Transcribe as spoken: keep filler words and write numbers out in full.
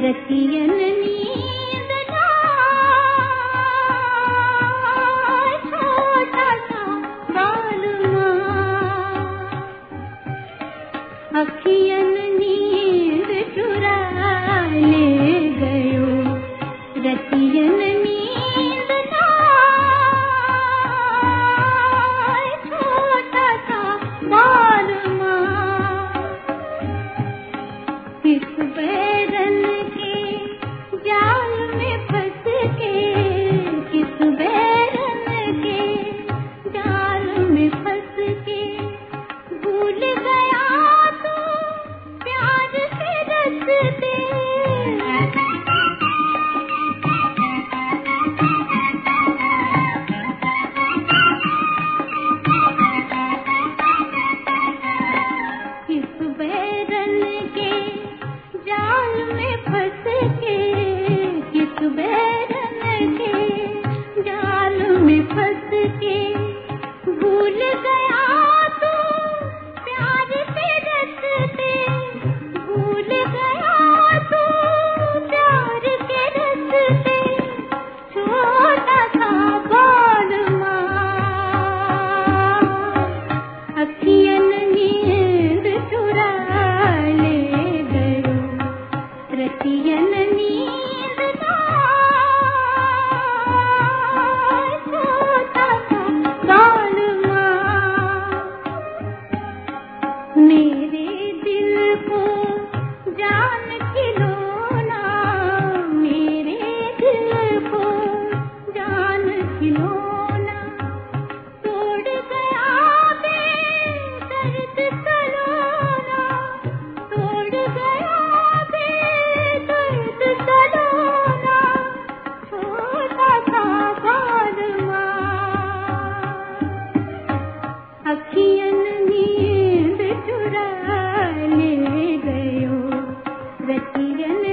रतियन नींद ना छोटा सा बालमा अखियन नींद चुरा ले गयो रतियन नींद ना छोटा सा बालमा किस बैरन के जाल में फंस के किस बैरन के जाल में फंस के भूल गया तो प्यार से रस्ते किस बैरन के जाल में फंस के किस बैरन के जाल में फंस के भूल गया तो प्यार से रस्ते भूल गया तो प्यार के रस्ते छोटा सा बालमा अखियन नींद चुरा ले गयो रतियन नींद ना छोटा सा बालमा मेरे दिल को जान खिलौना मेरे दिल को जान खिलौना तोड़ गया बेदर्द सलोना तोड़ गया बेदर्द सलोना छोटा सा बालमा अखियन नींद चुरा ले गयो रतियन